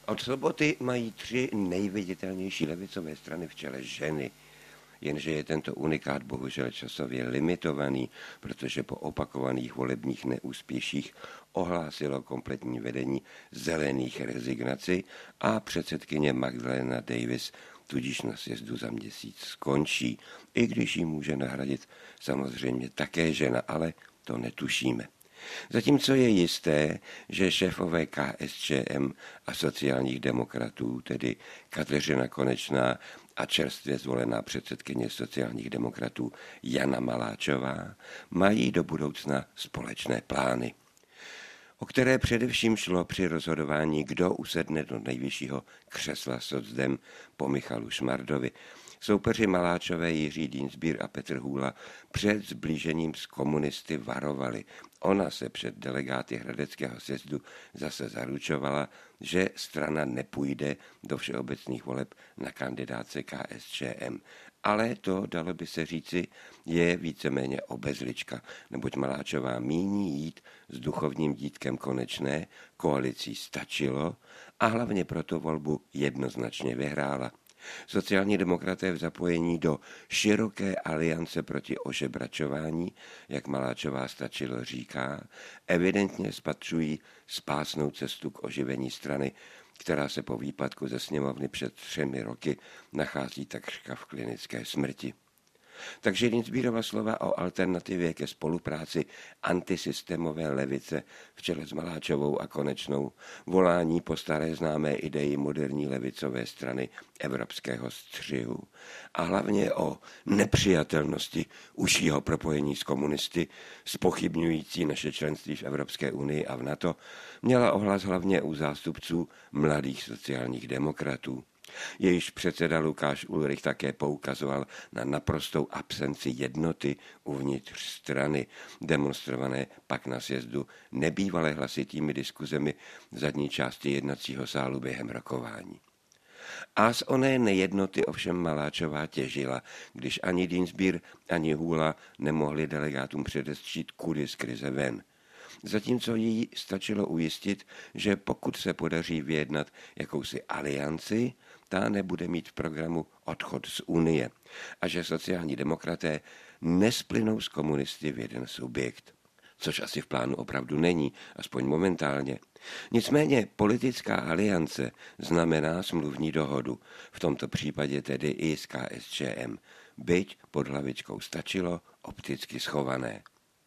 Od soboty mají 3 nejviditelnější levicové strany v čele ženy. Jenže je tento unikát bohužel časově limitovaný, protože po opakovaných volebních neúspěších ohlásilo kompletní vedení Zelených rezignaci a předsedkyně Magdalena Davis tudíž na sjezdu za měsíc skončí, i když ji může nahradit samozřejmě také žena, ale to netušíme. Zatímco je jisté, že šéfové KSČM a sociálních demokratů, tedy Kateřina Konečná a čerstvě zvolená předsedkyně sociálních demokratů Jana Maláčová, mají do budoucna společné plány, o které především šlo při rozhodování, kdo usedne do nejvyššího křesla socdem po Michalu Šmardovi. Soupeři Maláčové Jiří Dienstbier a Petr Hůla před sblížením s komunisty varovali. Ona se před delegáty hradeckého sjezdu zase zaručovala, že strana nepůjde do všeobecných voleb na kandidáce KSČM. Ale to, dalo by se říci, je víceméně obezlička, neboť Maláčová míní jít s duchovním dítkem Konečné, koalicí stačilo a hlavně proto volbu jednoznačně vyhrála. Sociální demokraté v zapojení do široké aliance proti ožebračování, jak Maláčová stačilo říká, evidentně spatřují spásnou cestu k oživení strany, která se po výpadku ze sněmovny před 3 roky nachází takřka v klinické smrti. Takže Dienstbierova slova o alternativě ke spolupráci antisystémové levice v čele s Maláčovou a Konečnou, volání po staré známé ideji moderní levicové strany evropského střihu a hlavně o nepřijatelnosti užšího propojení s komunisty, zpochybňující naše členství v Evropské unii a v NATO, měla ohlas hlavně u zástupců mladých sociálních demokratů. Jejíž předseda Lukáš Ulrich také poukazoval na naprostou absenci jednoty uvnitř strany, demonstrované pak na sjezdu nebývalé hlasitými diskuzemi v zadní části jednacího sálu během rokování. A z oné nejednoty ovšem Maláčová těžila, když ani Dienstbier, ani Hůla nemohli delegátům předestřít kudy z krize ven. Zatímco jí stačilo ujistit, že pokud se podaří vyjednat jakousi alianci, ta nebude mít v programu odchod z Unie a že sociální demokraté nesplynou s komunisty v jeden subjekt. Což asi v plánu opravdu není, aspoň momentálně. Nicméně politická aliance znamená smluvní dohodu, v tomto případě tedy i s KSČM, byť pod hlavičkou stačilo opticky schované.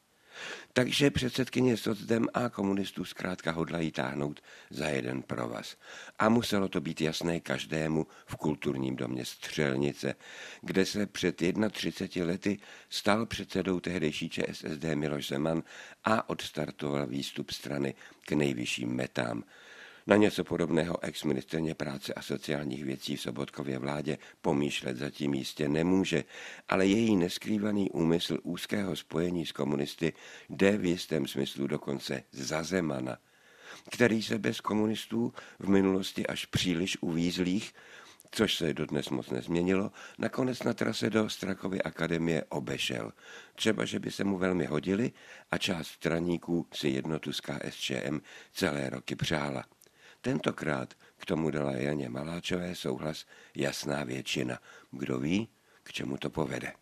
Takže předsedkyně socdem a komunistů zkrátka hodlají táhnout za jeden provaz. A muselo to být jasné každému v kulturním domě Střelnice, kde se před 31 lety stal předsedou tehdejší ČSSD Miloš Zeman a odstartoval výstup strany k nejvyšším metám. Na něco podobného ex-ministryně práce a sociálních věcí v Sobotkově vládě pomýšlet zatím jistě nemůže, ale její neskrývaný úmysl úzkého spojení s komunisty jde v jistém smyslu dokonce za Zemana, který se bez komunistů v minulosti až příliš uvízlých, což se dodnes moc nezměnilo, nakonec na trase do Strakovy akademie obešel. Třeba, že by se mu velmi hodili a část straníků si jednotu s KSČM celé roky přála. Tentokrát k tomu dala Janě Maláčové souhlas jasná většina. Kdo ví, k čemu to povede.